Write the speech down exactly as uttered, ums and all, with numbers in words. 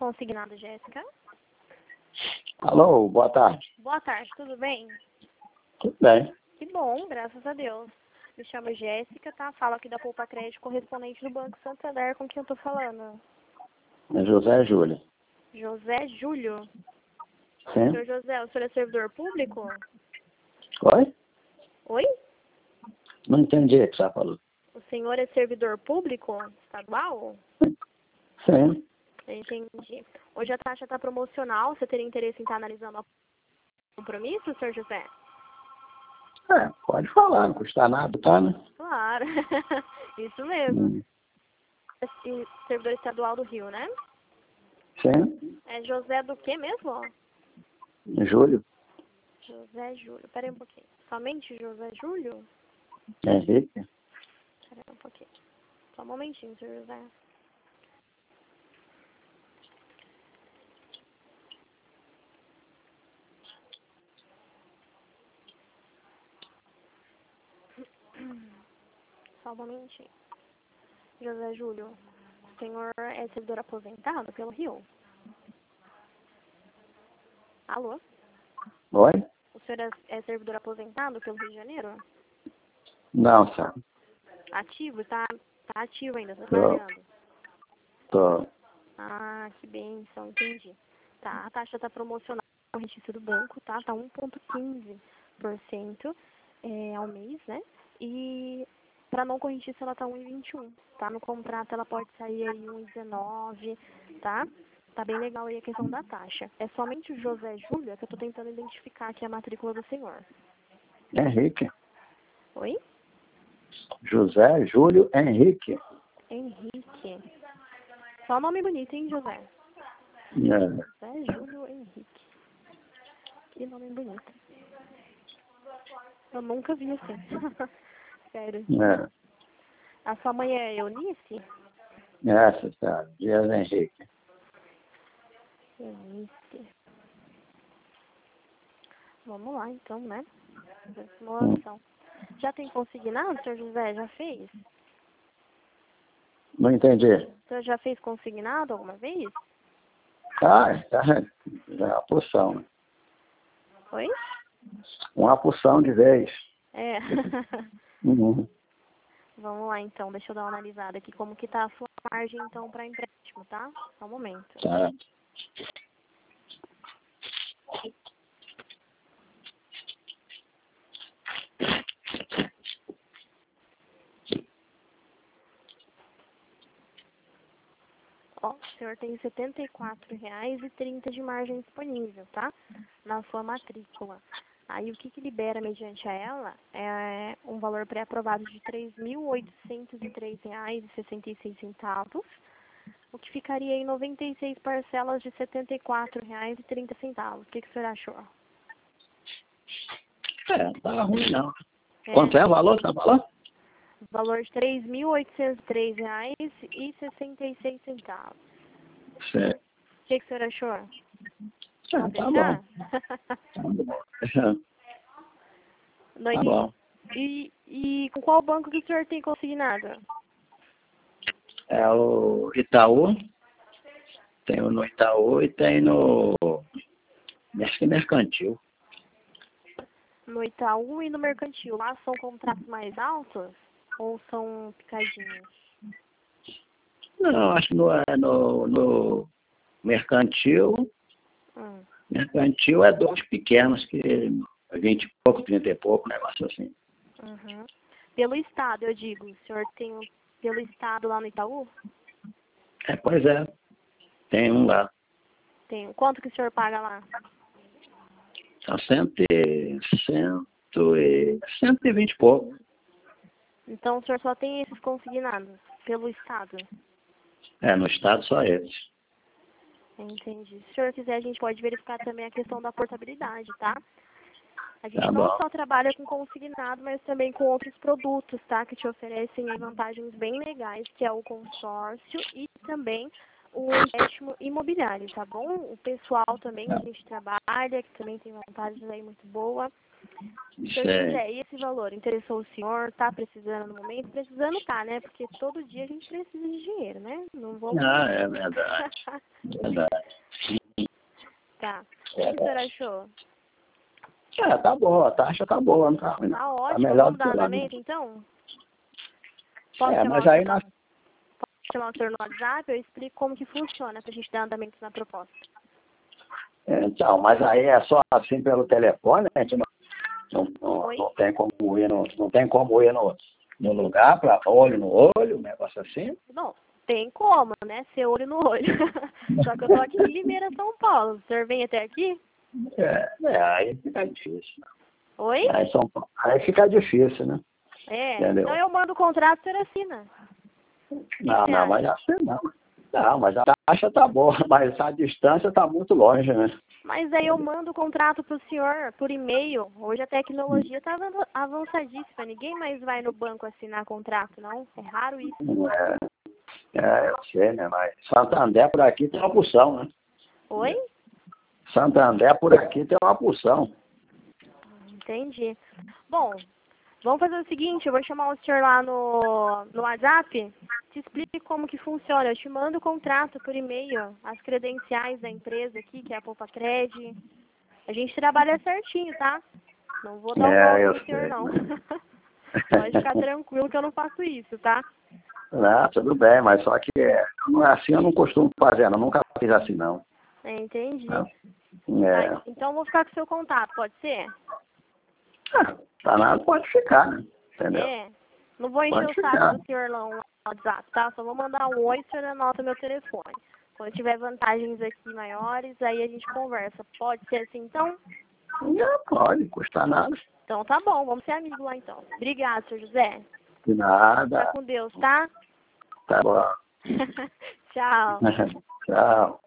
Consignado, Jéssica. Alô, boa tarde. Boa tarde, tudo bem? Tudo bem. Que bom, graças a Deus. Me chamo Jéssica, tá? Falo aqui da Poupa Crédito, correspondente do Banco Santander, com quem eu tô falando. É José Júlio. José Júlio. Sim. Senhor José, o senhor é servidor público? Oi? Oi? Não entendi o que você falou. O senhor é servidor público estadual? Sim. Entendi. Hoje a taxa está promocional, você teria interesse em estar analisando o compromisso, senhor José? É, pode falar, não custa nada, tá, né? Claro, isso mesmo. Hum. E servidor estadual do Rio, né? Sim. É José do quê mesmo? Júlio. José Júlio. Pera aí um pouquinho. Somente José Júlio? Henrique. Pera aí um pouquinho. Só um momentinho, senhor José. Só um momentinho. José Júlio, o senhor é servidor aposentado pelo Rio? Alô? Oi? O senhor é, é servidor aposentado pelo Rio de Janeiro? Não, senhor. Ativo? Tá, tá ativo ainda, tá Tô. trabalhando? Tô. Ah, que bênção, entendi. Tá, a taxa tá promocional no registro do banco, tá? Tá um vírgula quinze por cento é, ao mês, né? E para não correntício ela tá um vírgula vinte e um, tá? No contrato ela pode sair aí um vírgula dezenove, tá? Tá bem legal aí a questão da taxa. É somente o José Júlia que eu tô tentando identificar aqui a matrícula do senhor. Henrique. Oi? José Júlio Henrique. Henrique. Só nome bonito, hein, José? É. José Júlio Henrique. Que nome bonito. Eu nunca vi assim. Sério. É. A sua mãe é Eunice? Essa, tá. Dias Henrique. Eunice. Vamos lá, então, né? Hum. Simulação. Já tem consignado, senhor José? Já fez? Não entendi. O senhor já fez consignado alguma vez? Ah, tá. Já é uma porção, né? Oi? Uma porção de vez. É. Uhum. Vamos lá, então. Deixa eu dar uma analisada aqui. Como que tá a sua margem, então, para empréstimo, tá? Só um momento. Tá. Ó, o senhor tem setenta e quatro reais e trinta de margem disponível, tá? Na sua matrícula. Aí o que que libera mediante a ela é um valor pré-aprovado de três mil oitocentos e três reais e sessenta e seis centavos, o que ficaria em noventa e seis parcelas de setenta e quatro reais e trinta centavos. O que que o senhor achou? É, não tá ruim não. É, Quanto é o valor, tá falando? valor de três mil oitocentos e três reais e sessenta e seis centavos. Certo. O que que o senhor achou? Ah, Pode tá deixar? bom. Tá bom. No Tá início. bom. E, e com qual banco que o senhor tem consignado? É o Itaú. Tem no Itaú e tem no... Acho que é mercantil. No Itaú e no Mercantil. Lá são contratos mais altos ou são picadinhos? Não, acho que no, é no, no mercantil... Hum. Mercantil é dois pequenos, que é vinte e pouco, trinta e pouco, negócio assim. Uhum. Pelo estado, eu digo. O senhor tem um, pelo estado lá no Itaú? É, pois é. Tem um lá. Tem. Quanto que o senhor paga lá? Tá cento e... Cento e... Cento e vinte e pouco. Então o senhor só tem esses consignados pelo estado? É, no estado só eles. Entendi. Se o senhor quiser, a gente pode verificar também a questão da portabilidade, tá? A gente Tá não bom. só trabalha com consignado, mas também com outros produtos, tá? Que te oferecem aí vantagens bem legais, que é o consórcio e também o empréstimo imobiliário, tá bom? O pessoal também que a gente trabalha, que também tem vantagens aí muito boa. Isso Seu é... José, e esse valor interessou o senhor? Tá precisando no momento? Precisando tá, né? Porque todo dia a gente precisa de dinheiro, né? Não vamos... Ah, é verdade. Verdade. Tá. O que o senhor achou? É, tá boa, a taxa tá boa, não tá ruim, não. Tá Tá ótimo. melhor Vamos do que dar lá. andamento, então? Posso É, chamar mas o aí senhor, nós... posso chamar o senhor no WhatsApp? Eu explico como que funciona pra gente dar andamento na proposta. Então, mas aí é só assim pelo telefone, a gente não, não, não, Oi? não tem como ir no, não tem como ir no, no lugar, para olho no olho, um negócio assim. Não, tem como, né? Ser olho no olho. Só que eu tô aqui em Limeira, São Paulo. O senhor vem até aqui? É, é, aí fica difícil. Oi? Aí, São Paulo, aí fica difícil, né? É, Entendeu? então eu mando o contrato, o senhor assina. Que Não, que não, acha? mas assim não. Não, mas a taxa tá boa, mas a distância tá muito longe, né? Mas aí eu mando o contrato pro senhor por e-mail. Hoje a tecnologia tá avan- avançadíssima. Ninguém mais vai no banco assinar contrato, não. É raro isso. É, é, eu sei, né? Mas Santander por aqui tem uma porção, né? Oi? Santander por aqui tem uma porção. Entendi. Bom, vamos fazer o seguinte, eu vou chamar o senhor lá no, no WhatsApp, te explico como que funciona. Eu te mando o contrato por e-mail, as credenciais da empresa aqui, que é a Poupa Cred. A gente trabalha certinho, tá? Não vou dar um golpe É, eu no senhor, sei. não. Pode ficar tranquilo que eu não faço isso, tá? Não, tudo bem, mas só que é, não é assim, eu não costumo fazer, não. Nunca fiz assim, não. É, entendi. Não. Tá, É. então eu vou ficar com o seu contato, pode ser? Ah, tá nada, pode ficar, né? Entendeu? É. Não vou encher Pode o ficar. saco do senhor não no WhatsApp, tá? Só vou mandar um oi e o senhor anota meu telefone. Quando tiver vantagens aqui maiores, aí a gente conversa. Pode ser assim, então? Não, pode, custa nada. Então tá bom, vamos ser amigos lá então. Obrigado, senhor José. De Fica nada. com Deus, tá? Tá bom. Tchau. Tchau.